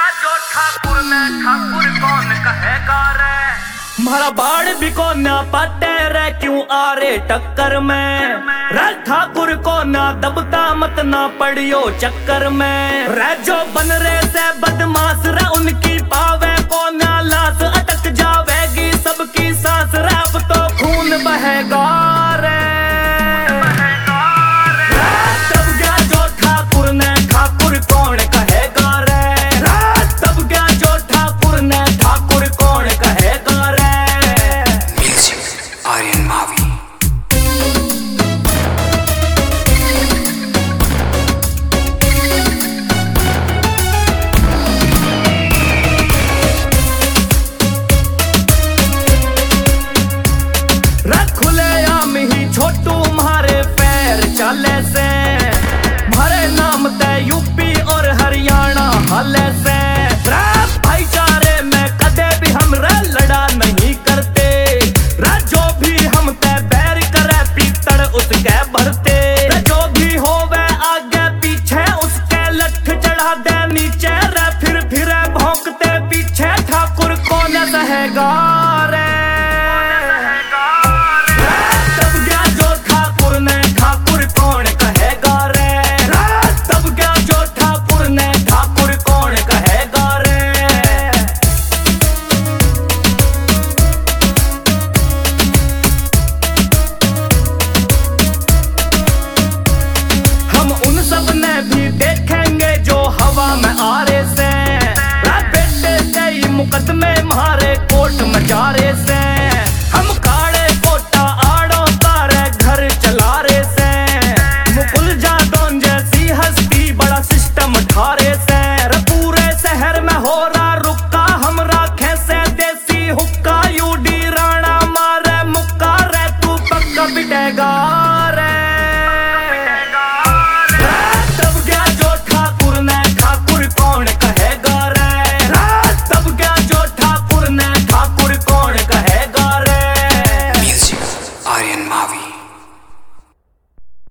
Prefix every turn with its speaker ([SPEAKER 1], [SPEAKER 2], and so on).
[SPEAKER 1] जो ठाकुर में ठाकुर कौन कहेगा रे।
[SPEAKER 2] मारा बाड़ भी को ना पाते रे क्यों आ रे टक्कर में। रे ठाकुर को ना दबता मत ना पड़ियो चक्कर में। रे जो बन रे से बदमाश रे उनकी पावे को ना लाश अटक जावेगी सबकी सांस रे अब तो खून बहेगा रे। तब गया जो ठाकुर ने ठाकुर कौन कहेगा रे। तब गया जो ठाकुर ने ठाकुर कौन कहेगा रे।
[SPEAKER 3] आर्यन मावी।
[SPEAKER 2] छोटू मारे पैर चाले से मारे नाम ते यूपी और हरियाणा हाले से। भाईचारे में कदे भी हम रे लड़ा नहीं करते। जो भी हम ते बैर करे पीतड़ उसके भरते। जो भी होवे आगे पीछे उसके लठ चढ़ा दे नीचे रे फिर भौंकते पीछे ठाकुर कौन सहेगा।